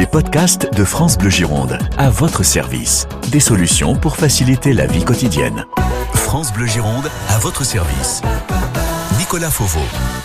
Les podcasts de France Bleu Gironde, à votre service. Des solutions pour faciliter la vie quotidienne. France Bleu Gironde, à votre service. Nicolas Fauveau.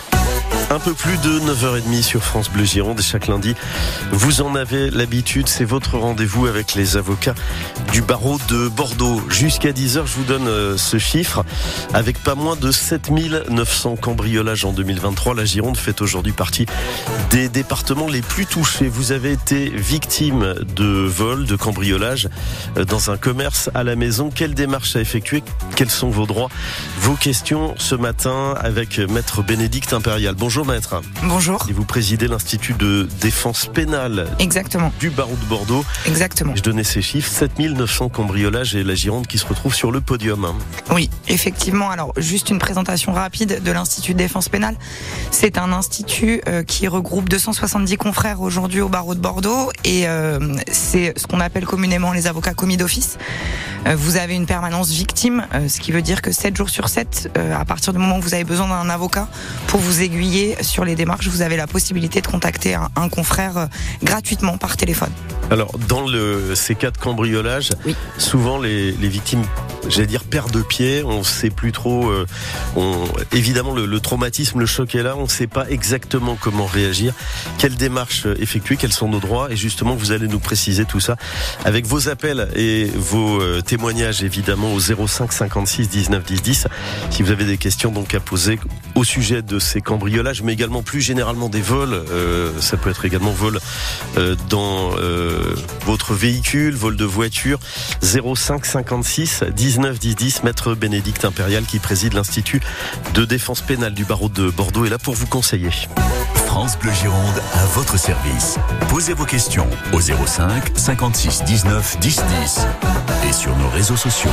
Un peu plus de 9h30 sur France Bleu Gironde. Chaque lundi, vous en avez l'habitude, c'est votre rendez-vous avec les avocats du barreau de Bordeaux. Jusqu'à 10h, je vous donne ce chiffre. Avec pas moins de 7900 cambriolages en 2023, la Gironde fait aujourd'hui partie des départements les plus touchés. Vous avez été victime de vol, de cambriolage dans un commerce à la maison. Quelle démarche à effectuer? Quels sont vos droits? Vos questions ce matin avec Maître Bénédicte Impérial. Bonjour Maître. Bonjour. Et vous présidez l'Institut de défense pénale. Exactement. Du barreau de Bordeaux. Exactement. Je donnais ces chiffres, 7900 cambriolages et la Gironde qui se retrouve sur le podium. Oui, effectivement. Alors, juste une présentation rapide de l'Institut de défense pénale. C'est un institut qui regroupe 270 confrères aujourd'hui au barreau de Bordeaux et c'est ce qu'on appelle communément les avocats commis d'office. Vous avez une permanence victime, ce qui veut dire que 7 jours sur 7, à partir du moment où vous avez besoin d'un avocat pour vous aiguiller sur les démarches, vous avez la possibilité de contacter un confrère gratuitement par téléphone. Alors, dans ces cas de cambriolage, oui, souvent les victimes, j'allais dire, perdent pied. On ne sait plus trop. Évidemment, le traumatisme, le choc est là. On ne sait pas exactement comment réagir. Quelle démarche effectuer? Quels sont nos droits? Et justement, vous allez nous préciser tout ça avec vos appels et vos témoignages, évidemment, au 05 56 19 10 10. Si vous avez des questions donc à poser au sujet de ces cambriolages, mais également plus généralement des vols. Ça peut être également vol dans votre véhicule, vol de voiture. 05 56 19 10 10. Maître Bénédicte Impérial, qui préside l'Institut de défense pénale du barreau de Bordeaux, est là pour vous conseiller. France Bleu Gironde, à votre service. Posez vos questions au 05 56 19 10 10 et sur nos réseaux sociaux.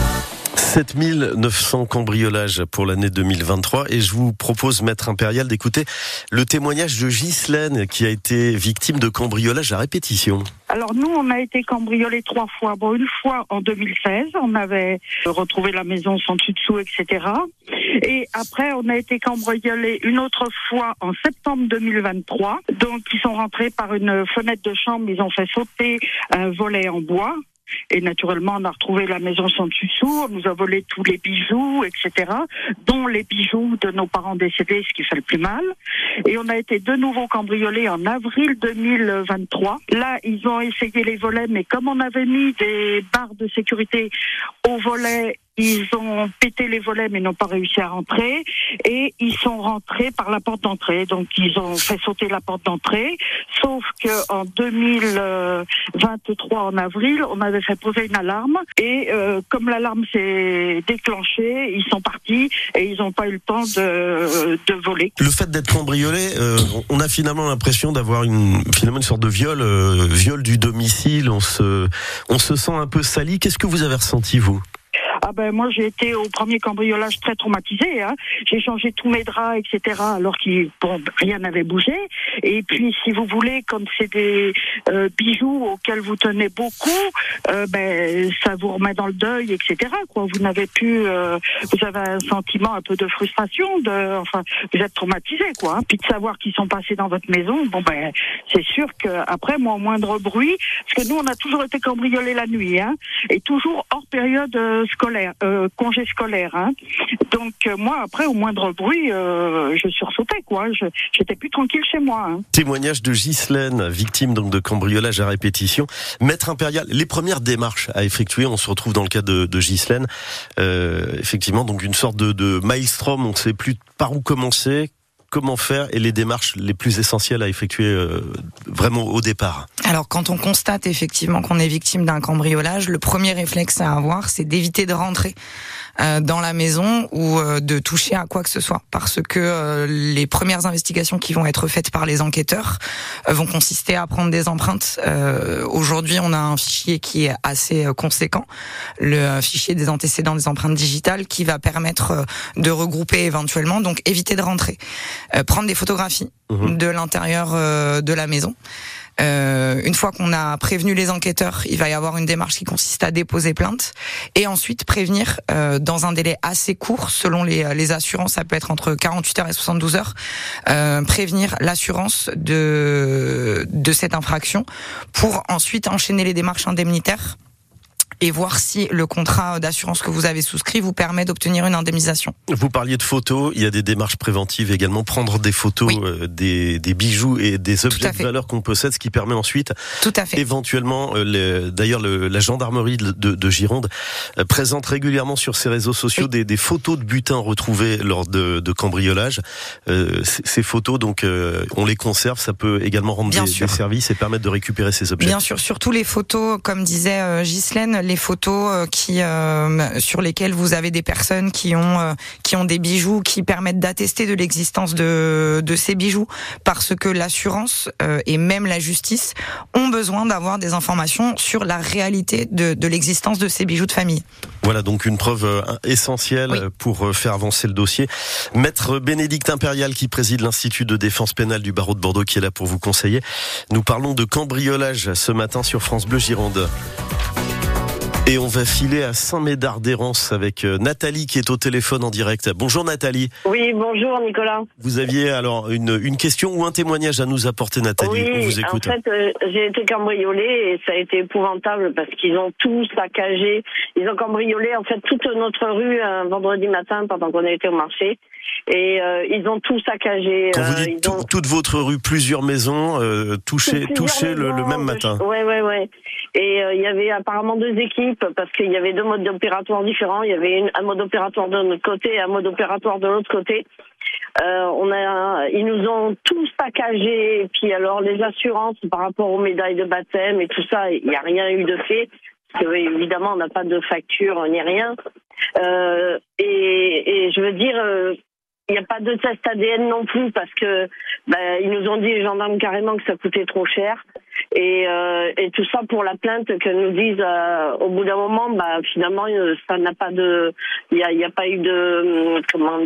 7900 cambriolages pour l'année 2023 et je vous propose, Maître Impérial, d'écouter le témoignage de Ghislaine qui a été victime de cambriolage à répétition. Alors nous, on a été cambriolés 3 fois. Bon, une fois en 2016, on avait retrouvé la maison sans dessus-dessous, etc. Et après, on a été cambriolés une autre fois en septembre 2023. Donc, ils sont rentrés par une fenêtre de chambre, ils ont fait sauter un volet en bois. Et naturellement, on a retrouvé la maison sans dessus-dessous, on nous a volé tous les bijoux, etc., dont les bijoux de nos parents décédés, ce qui fait le plus mal. Et on a été de nouveau cambriolés en avril 2023. Là, ils ont essayé les volets, mais comme on avait mis des barres de sécurité aux volets, ils ont pété les volets mais n'ont pas réussi à rentrer et ils sont rentrés par la porte d'entrée. Donc ils ont fait sauter la porte d'entrée, sauf que en 2023 en avril, on avait fait poser une alarme et comme l'alarme s'est déclenchée, ils sont partis et ils n'ont pas eu le temps de voler. Le fait d'être cambriolé, on a finalement l'impression d'avoir une sorte de viol du domicile. On se sent un peu sali. Qu'est-ce que vous avez ressenti, vous? Ah ben moi j'ai été au premier cambriolage très traumatisée. J'ai changé tous mes draps, etc. Alors que rien n'avait bougé. Et puis si vous voulez, comme c'est des bijoux auxquels vous tenez beaucoup, ça vous remet dans le deuil, etc. Quoi. Vous n'avez plus, vous avez un sentiment un peu de frustration, vous êtes traumatisé, quoi. Puis de savoir qu'ils sont passés dans votre maison, c'est sûr que après moi au moindre bruit, parce que nous on a toujours été cambriolés la nuit, et toujours hors période scolaire. Congé scolaire, Donc moi après au moindre bruit je sursautais, quoi. J'étais plus tranquille chez moi. Témoignage de Ghislaine, victime donc de cambriolage à répétition. Maître Impérial, les premières démarches à effectuer, on se retrouve dans le cas de Ghislaine, effectivement donc une sorte de maelstrom, on ne sait plus par où commencer. Comment faire et les démarches les plus essentielles à effectuer vraiment au départ? Alors, quand on constate effectivement qu'on est victime d'un cambriolage, le premier réflexe à avoir, c'est d'éviter de rentrer dans la maison ou de toucher à quoi que ce soit, parce que les premières investigations qui vont être faites par les enquêteurs vont consister à prendre des empreintes. Aujourd'hui, on a un fichier qui est assez conséquent, le fichier des antécédents des empreintes digitales, qui va permettre de regrouper éventuellement, donc éviter de rentrer. Prendre des photographies de l'intérieur de la maison. Une fois qu'on a prévenu les enquêteurs, il va y avoir une démarche qui consiste à déposer plainte et ensuite prévenir dans un délai assez court, selon les assurances, ça peut être entre 48 heures et 72 heures, prévenir l'assurance de cette infraction pour ensuite enchaîner les démarches indemnitaires et voir si le contrat d'assurance que vous avez souscrit vous permet d'obtenir une indemnisation. Vous parliez de photos, il y a des démarches préventives également, prendre des photos des bijoux et des objets de valeur qu'on possède, ce qui permet ensuite éventuellement, d'ailleurs la gendarmerie de Gironde présente régulièrement sur ses réseaux sociaux des photos de butins retrouvés lors de cambriolages. Ces photos, donc on les conserve, ça peut également rendre des services et permettre de récupérer ces objets. Bien sûr, surtout les photos, comme disait Ghislaine, les photos sur lesquelles vous avez des personnes qui ont des bijoux qui permettent d'attester de l'existence de ces bijoux, parce que l'assurance et même la justice ont besoin d'avoir des informations sur la réalité de l'existence de ces bijoux de famille. Voilà donc une preuve essentielle pour faire avancer le dossier. Maître Bénédicte Impérial, qui préside l'Institut de défense pénale du barreau de Bordeaux, qui est là pour vous conseiller. Nous parlons de cambriolage ce matin sur France Bleu Gironde. Et on va filer à Saint-Médard-d'Hérens avec Nathalie qui est au téléphone en direct. Bonjour Nathalie. Oui, bonjour Nicolas. Vous aviez alors une question ou un témoignage à nous apporter, Nathalie. Oui, on vous écoute. En fait, j'ai été cambriolée et ça a été épouvantable parce qu'ils ont tout saccagé. Ils ont cambriolé en fait toute notre rue un vendredi matin pendant qu'on a été au marché. Et ils ont tout saccagé. Quand vous dites toute votre rue, plusieurs maisons touchées le même matin. Ouais. Et il y avait apparemment deux équipes parce qu'il y avait deux modes opératoires différents. Il y avait un mode opératoire de notre côté et un mode opératoire de l'autre côté. Ils nous ont tout saccagé. Et puis alors les assurances par rapport aux médailles de baptême et tout ça, il n'y a rien eu de fait. Parce que évidemment on n'a pas de facture ni rien. Et je veux dire. Il n'y a pas de test ADN non plus parce que ils nous ont dit les gendarmes carrément que ça coûtait trop cher et tout ça pour la plainte que nous disent au bout d'un moment finalement ça n'a pas de il y a pas eu de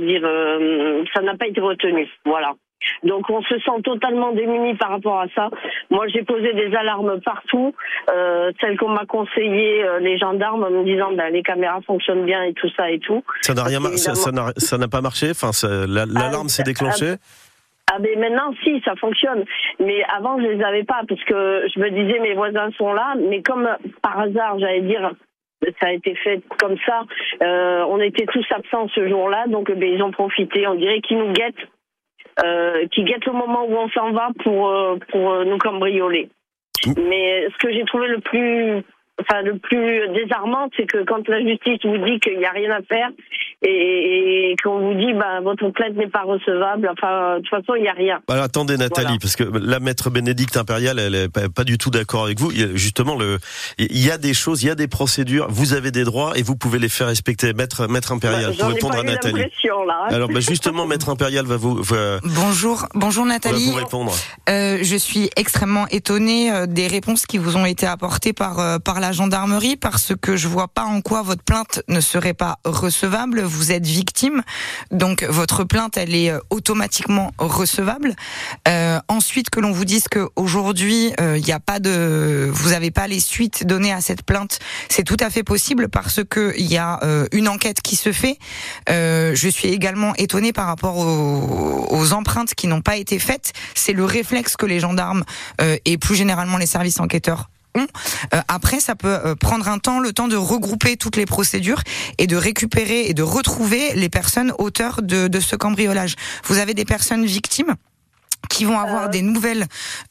ça n'a pas été retenu, voilà. Donc on se sent totalement démunis par rapport à ça. Moi j'ai posé des alarmes partout, celles qu'on m'a conseillé les gendarmes en me disant les caméras fonctionnent bien et tout ça et tout. Ça n'a rien ça n'a pas marché, enfin l'alarme s'est déclenchée. Mais maintenant si ça fonctionne, mais avant je les avais pas parce que je me disais mes voisins sont là, mais comme par hasard j'allais dire ça a été fait comme ça, on était tous absents ce jour-là, donc ils ont profité, on dirait qu'ils nous guettent. Qui guette le moment où on s'en va pour nous cambrioler. Mais ce que j'ai trouvé le plus désarmant, c'est que quand la justice vous dit qu'il n'y a rien à faire et qu'on vous dit votre plainte n'est pas recevable, de toute façon il n'y a rien. Alors attendez Nathalie, parce que la maître Bénédicte Impérial, elle est pas du tout d'accord avec vous. Justement, il y a des choses, il y a des procédures, vous avez des droits et vous pouvez les faire respecter. Maître Impérial, pour répondre à Nathalie. Là. Alors justement, maître Impérial va Bonjour Nathalie. Va vous répondre. Je suis extrêmement étonnée des réponses qui vous ont été apportées par la gendarmerie parce que je vois pas en quoi votre plainte ne serait pas recevable. Vous êtes victime, donc votre plainte elle est automatiquement recevable. Ensuite que l'on vous dise que aujourd'hui il y a pas vous avez pas les suites données à cette plainte, c'est tout à fait possible parce que il y a une enquête qui se fait. Je suis également étonnée par rapport aux empreintes qui n'ont pas été faites. C'est le réflexe que les gendarmes et plus généralement les services enquêteurs ont. Après, ça peut prendre un temps, le temps de regrouper toutes les procédures et de récupérer et de retrouver les personnes auteurs de ce cambriolage. Vous avez des personnes victimes qui vont avoir des nouvelles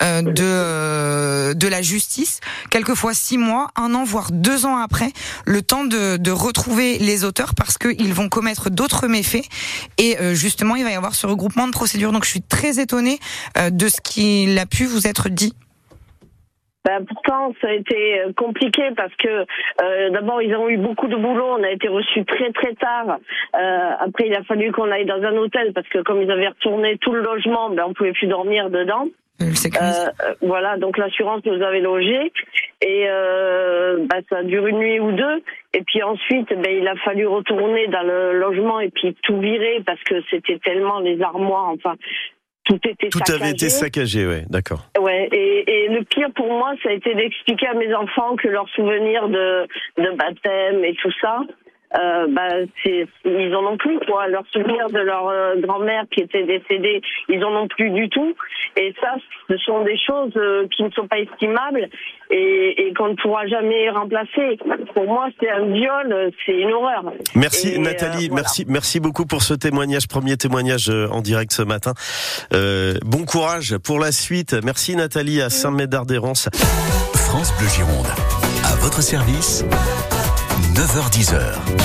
de la justice, quelquefois 6 mois, 1 an, voire 2 ans après, le temps de retrouver les auteurs parce qu'ils vont commettre d'autres méfaits et justement il va y avoir ce regroupement de procédures. Donc je suis très étonnée de ce qu'il a pu vous être dit. Pourtant, ça a été compliqué parce que d'abord, ils ont eu beaucoup de boulot. On a été reçus très très tard. Après, il a fallu qu'on aille dans un hôtel parce que comme ils avaient retourné tout le logement, on pouvait plus dormir dedans. Voilà, donc l'assurance nous avait logés et ça dure une nuit ou deux. Et puis ensuite, il a fallu retourner dans le logement et puis tout virer parce que c'était tellement les armoires, tout était Tout saccagé. avait été saccagé, ouais, d'accord. Ouais, et le pire pour moi, ça a été d'expliquer à mes enfants que leurs souvenirs de baptême et tout ça, ils en ont plus, quoi. Leurs souvenirs de leur grand-mère qui était décédée, ils en ont plus du tout. Et ça, ce sont des choses qui ne sont pas estimables et qu'on ne pourra jamais remplacer. Pour moi, c'est un viol, c'est une horreur. Merci Nathalie, voilà. merci beaucoup pour ce témoignage, premier témoignage en direct ce matin. Bon courage pour la suite. Merci Nathalie à Saint-Médard-d'Hérence. France Bleu Gironde, à votre service, 9h-10h.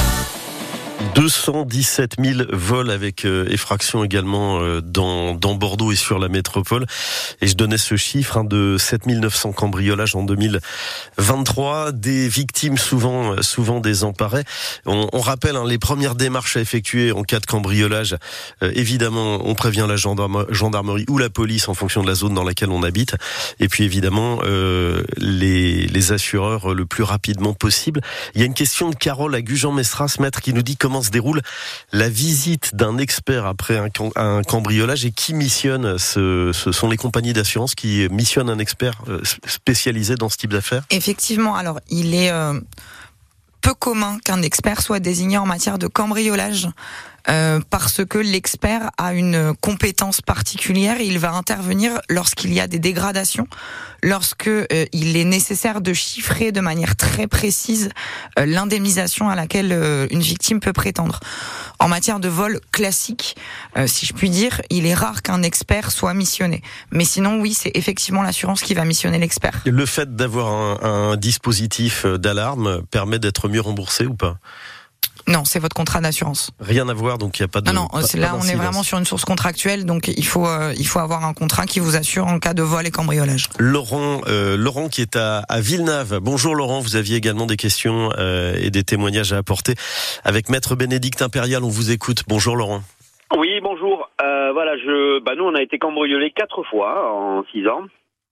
217 000 vols avec effraction également dans Bordeaux et sur la métropole. Et je donnais ce chiffre de 7 900 cambriolages en 2023. Des victimes souvent désemparées. On rappelle les premières démarches à effectuer en cas de cambriolage. Évidemment, on prévient la gendarmerie ou la police en fonction de la zone dans laquelle on habite. Et puis évidemment, les assureurs le plus rapidement possible. Il y a une question de Carole à Gujan-Mestras, maître, qui nous dit comment se déroule la visite d'un expert après un cambriolage et qui missionne. Ce sont les compagnies d'assurance qui missionnent un expert spécialisé dans ce type d'affaires. Effectivement, alors il est peu commun qu'un expert soit désigné en matière de cambriolage. Parce que l'expert a une compétence particulière et il va intervenir lorsqu'il y a des dégradations, lorsque il est nécessaire de chiffrer de manière très précise l'indemnisation à laquelle une victime peut prétendre. En matière de vol classique, si je puis dire, il est rare qu'un expert soit missionné. Mais sinon, oui, c'est effectivement l'assurance qui va missionner l'expert. Le fait d'avoir un dispositif d'alarme permet d'être mieux remboursé ou pas ? Non, c'est votre contrat d'assurance. Rien à voir, donc il n'y a pas de... Non, là on est vraiment sur une source contractuelle, donc il faut avoir un contrat qui vous assure en cas de vol et cambriolage. Laurent qui est à Villeneuve. Bonjour Laurent, vous aviez également des questions et des témoignages à apporter. Avec Maître Bénédicte Impérial, on vous écoute. Bonjour Laurent. Oui, bonjour. Nous on a été cambriolés 4 fois en 6 ans.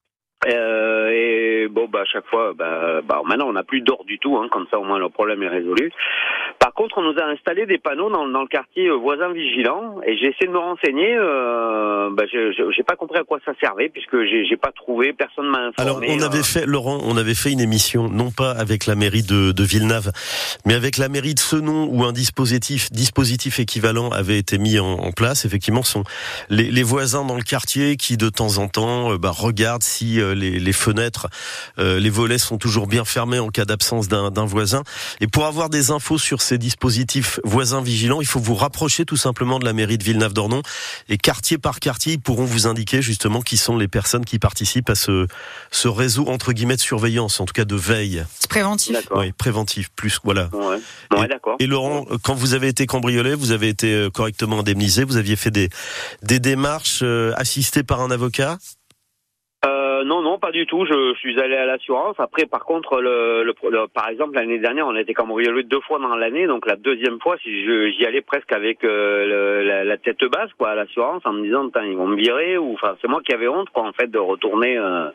À chaque fois, maintenant on n'a plus d'or du tout, comme ça au moins le problème est résolu. Par contre, on nous a installé des panneaux dans le quartier voisin vigilant et j'ai essayé de me renseigner. J'ai pas compris à quoi ça servait puisque j'ai pas trouvé, personne m'a informé. Alors on avait fait une émission non pas avec la mairie de Villeneuve, mais avec la mairie de Senon où un dispositif équivalent avait été mis en place. Effectivement, ce sont les voisins dans le quartier qui de temps en temps regardent si les fenêtres, les volets sont toujours bien fermés en cas d'absence d'un voisin. Et pour avoir des infos sur ces dispositifs voisins vigilants, il faut vous rapprocher tout simplement de la mairie de Villeneuve-d'Ornon et quartier par quartier, ils pourront vous indiquer justement qui sont les personnes qui participent à ce réseau entre guillemets de surveillance, en tout cas de veille. C'est préventif. D'accord. Oui, préventif plus, voilà. Ouais, d'accord. Et Laurent, quand vous avez été cambriolé, vous avez été correctement indemnisé, vous aviez fait des démarches assistées par un avocat? Non, pas du tout. Je suis allé à l'assurance. Après, par contre, par exemple, l'année dernière, on a été cambriolé 2 fois dans l'année. Donc la deuxième fois, j'y allais presque avec la tête basse, à l'assurance, en me disant, ils vont me virer. C'est moi qui avais honte, en fait, de retourner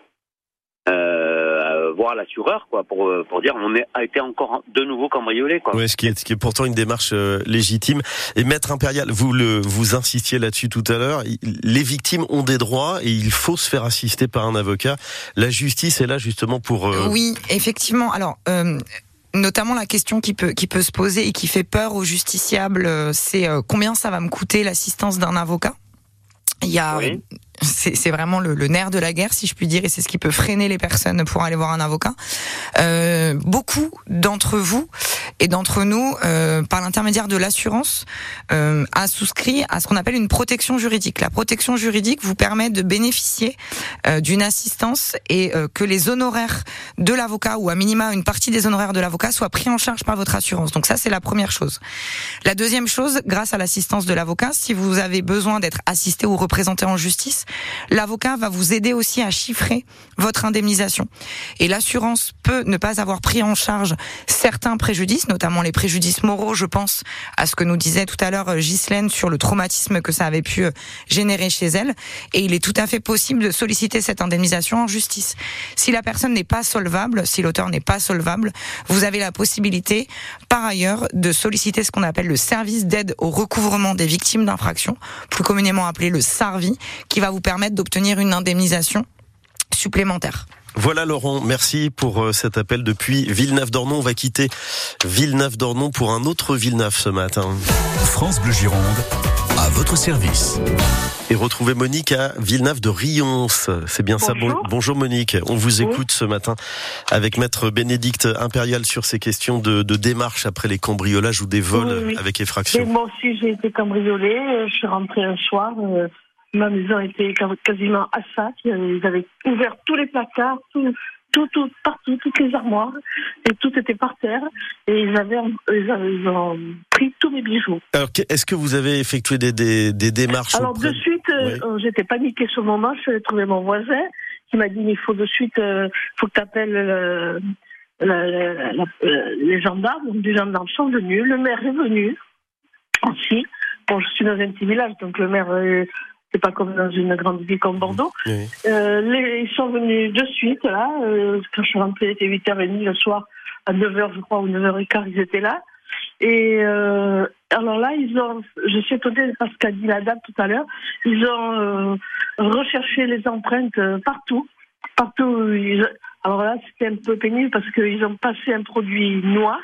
voir l'assureur, pour dire on a été encore de nouveau cambriolé, Oui, ce qui est pourtant une démarche légitime. Et Maître Impérial, vous insistiez là-dessus tout à l'heure. Les victimes ont des droits et il faut se faire assister par un avocat. La justice est là justement pour. Oui, effectivement. Alors. Notamment la question qui peut se poser et qui fait peur aux justiciables, c'est combien ça va me coûter l'assistance d'un avocat. Il y a, c'est vraiment le nerf de la guerre, si je puis dire, et c'est ce qui peut freiner les personnes pour aller voir un avocat. Beaucoup d'entre vous et d'entre nous, par l'intermédiaire de l'assurance, a souscrit à ce qu'on appelle une protection juridique. La protection juridique vous permet de bénéficier d'une assistance et que les honoraires de l'avocat, ou à minima une partie des honoraires de l'avocat, soient pris en charge par votre assurance. Donc ça, c'est la première chose. La deuxième chose, grâce à l'assistance de l'avocat, si vous avez besoin d'être assisté ou représenté en justice, l'avocat va vous aider aussi à chiffrer votre indemnisation. Et l'assurance peut ne pas avoir pris en charge certains préjudices, notamment les préjudices moraux. Je pense à ce que nous disait tout à l'heure Ghislaine sur le traumatisme que ça avait pu générer chez elle. Et il est tout à fait possible de solliciter cette indemnisation en justice. Si la personne n'est pas solvable, si l'auteur n'est pas solvable, vous avez la possibilité, par ailleurs, de solliciter ce qu'on appelle le service d'aide au recouvrement des victimes d'infractions, plus communément appelé le SARVI, qui va vous permettre d'obtenir une indemnisation supplémentaire. Voilà Laurent, merci pour cet appel depuis Villeneuve-d'Ornon. On va quitter Villeneuve-d'Ornon pour un autre Villeneuve ce matin. France Bleu Gironde, à votre service. Et retrouver Monique à Villeneuve de Rions. C'est bien ça. Bonjour Monique. On vous écoute ce matin avec Maître Bénédicte Impérial sur ces questions de démarche après les cambriolages ou des vols avec effraction. Et moi aussi j'ai été cambriolée. Je suis rentrée un soir. Ma maison était quasiment à sac. Ils avaient ouvert tous les placards, tout partout, toutes les armoires, et tout était par terre. Et ils ont pris tous mes bijoux. Alors, est-ce que vous avez effectué des démarches? Alors, de suite, j'étais paniquée sur le moment. Je suis allée trouver mon voisin qui m'a dit il faut de suite, faut que tu appelles les gendarmes. Donc, les gendarmes sont venus. Le maire est venu aussi. Bon, je suis dans un petit village, donc le maire. C'est pas comme dans une grande ville comme Bordeaux. Oui. Ils sont venus de suite, là. Quand je suis rentrée, il était 8h30 le soir, à 9h, je crois, ou 9h15, ils étaient là. Et alors là, je suis étonnée parce qu'a dit la dame tout à l'heure, ils ont recherché les empreintes partout. Alors là, c'était un peu pénible parce qu'ils ont passé un produit noir.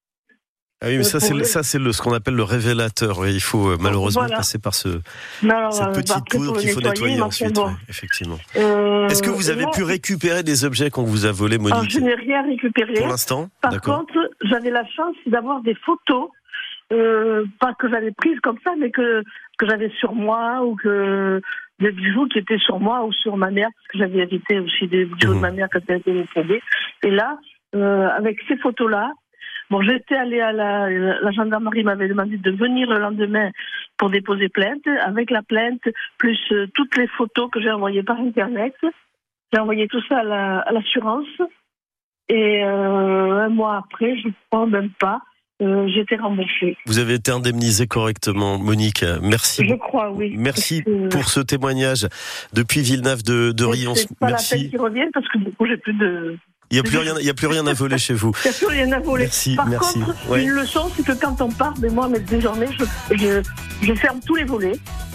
Ah oui, mais ça c'est ce qu'on appelle le révélateur. Oui, il faut malheureusement passer par cette petite poudre qu'il faut nettoyer ensuite. Bon. Effectivement. Est-ce que vous avez pu récupérer des objets qu'on vous a volés, Monique? Je n'ai rien récupéré. Pour l'instant. Par contre, j'avais la chance d'avoir des photos, pas que j'avais prises comme ça, mais que j'avais sur moi ou que des bijoux qui étaient sur moi ou sur ma mère, parce que j'avais hérité aussi des bijoux de ma mère quand elle était décédée. Et là, avec ces photos-là. Bon, j'étais allée à la gendarmerie m'avait demandé de venir le lendemain pour déposer plainte. Avec la plainte, plus toutes les photos que j'ai envoyées par Internet. J'ai envoyé tout ça à l'assurance. Et un mois après, je ne crois même pas, j'étais remboursée. Vous avez été indemnisée correctement, Monique. Merci. Je crois, oui. Merci pour ce témoignage depuis Villeneuve de Rions. C'est pas la peine qu'ils reviennent parce que du coup, j'ai plus de... Il n'y a plus rien à voler chez vous. Il n'y a plus rien à voler. Par contre, une leçon, c'est que quand on part, mais désormais, je ferme tous les volets.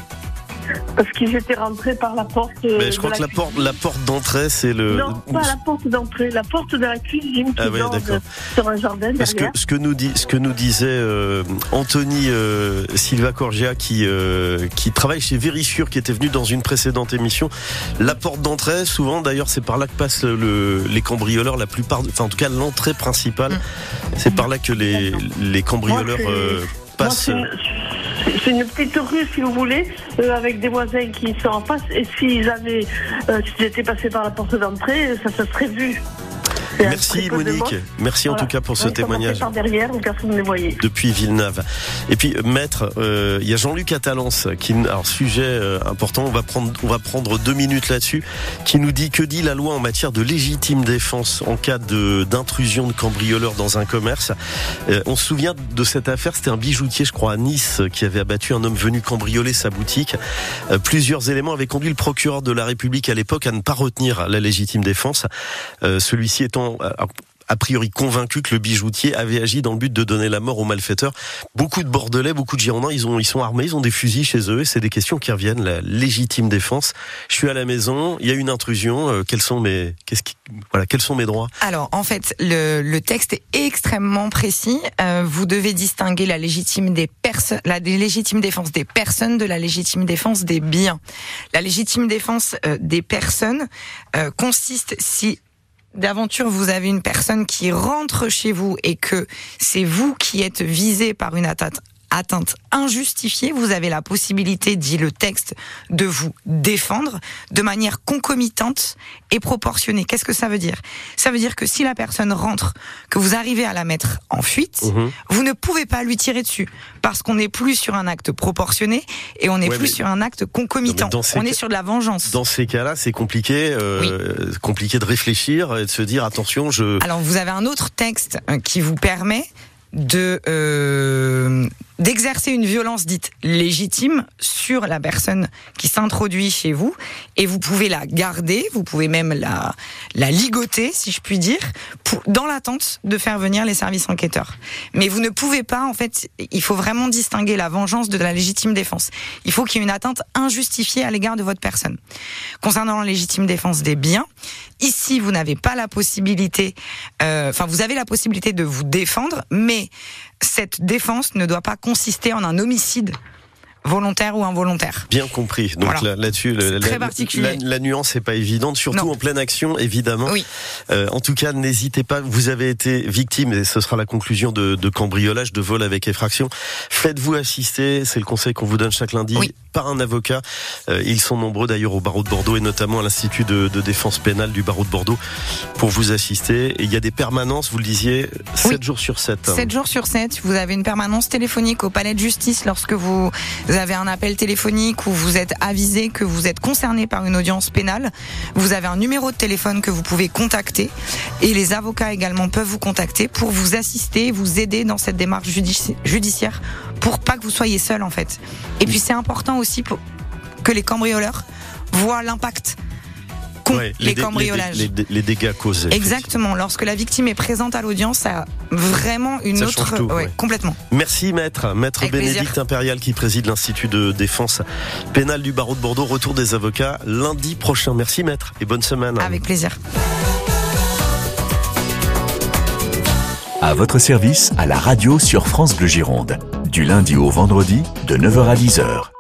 Parce qu'ils étaient rentrés par la porte. Mais je crois que la porte d'entrée, c'est le. Non, pas la porte d'entrée, la porte de la cuisine qui donne sur un jardin derrière. Parce que ce que nous disait Anthony Silva Corgia qui travaille chez Vérissure, qui était venu dans une précédente émission, la porte d'entrée, souvent d'ailleurs, c'est par là que passent les cambrioleurs, la plupart, enfin en tout cas l'entrée principale, c'est par là que les cambrioleurs passent. C'est une petite rue, si vous voulez, avec des voisins qui sont en face. Et s'ils étaient passés par la porte d'entrée, ça se serait vu. Merci Monique, merci en tout cas pour ce témoignage. Par derrière, donc personne ne les voyait. Depuis Villeneuve. Et puis maître, il y a Jean-Luc Attalance alors sujet important, on va prendre 2 minutes là-dessus, qui nous dit: que dit la loi en matière de légitime défense en cas d'intrusion de cambrioleurs dans un commerce? On se souvient de cette affaire, c'était un bijoutier, je crois à Nice, qui avait abattu un homme venu cambrioler sa boutique. Plusieurs éléments avaient conduit le procureur de la République à l'époque à ne pas retenir la légitime défense. Celui-ci étant a priori convaincu que le bijoutier avait agi dans le but de donner la mort aux malfaiteurs. Beaucoup de Bordelais, beaucoup de Girondins, ils sont armés, ils ont des fusils chez eux, et c'est des questions qui reviennent, la légitime défense. Je suis à la maison, il y a une intrusion, quels sont mes droits? Alors, en fait, le texte est extrêmement précis. Vous devez distinguer la légitime défense des personnes de la légitime défense des biens. La légitime défense des personnes consiste si d'aventure vous avez une personne qui rentre chez vous et que c'est vous qui êtes visé par une atteinte atteinte injustifiée, vous avez la possibilité, dit le texte, de vous défendre de manière concomitante et proportionnée. Qu'est-ce que ça veut dire ? Ça veut dire que si la personne rentre, que vous arrivez à la mettre en fuite, vous ne pouvez pas lui tirer dessus, parce qu'on n'est plus sur un acte proportionné et on n'est plus sur un acte concomitant. On est sur de la vengeance. Dans ces cas-là, c'est compliqué, compliqué de réfléchir et de se dire attention, Alors vous avez un autre texte qui vous permet d'exercer une violence dite légitime sur la personne qui s'introduit chez vous, et vous pouvez la garder, vous pouvez même la ligoter, si je puis dire, dans l'attente de faire venir les services enquêteurs. Mais vous ne pouvez pas, en fait, il faut vraiment distinguer la vengeance de la légitime défense. Il faut qu'il y ait une atteinte injustifiée à l'égard de votre personne. Concernant la légitime défense des biens, ici, vous n'avez pas la possibilité, vous avez la possibilité de vous défendre, mais cette défense ne doit pas consister en un homicide volontaire ou involontaire. Bien compris. Donc voilà. Là-dessus, très particulier. La nuance n'est pas évidente, surtout en pleine action, évidemment. Oui. En tout cas, n'hésitez pas. Vous avez été victime, et ce sera la conclusion de cambriolage, de vol avec effraction. Faites-vous assister. C'est le conseil qu'on vous donne chaque lundi par un avocat. Ils sont nombreux d'ailleurs au barreau de Bordeaux et notamment à l'Institut de défense pénale du barreau de Bordeaux pour vous assister. Et il y a des permanences, vous le disiez, 7 jours sur 7. 7 jours sur 7. Vous avez une permanence téléphonique au palais de justice lorsque vous avez un appel téléphonique où vous êtes avisé que vous êtes concerné par une audience pénale. Vous avez un numéro de téléphone que vous pouvez contacter, et les avocats également peuvent vous contacter pour vous assister, vous aider dans cette démarche judiciaire pour pas que vous soyez seul, en fait. Et puis c'est important aussi que les cambrioleurs voient l'impact les cambriolages. Les dégâts causés. Exactement. Lorsque la victime est présente à l'audience, ça a vraiment une autre... Tout, complètement. Merci Maître Avec Bénédicte plaisir. Impérial qui préside l'Institut de défense pénale du barreau de Bordeaux. Retour des avocats lundi prochain. Merci Maître et bonne semaine. Avec plaisir. À votre service, à la radio sur France Bleu Gironde. Du lundi au vendredi, de 9h à 10h.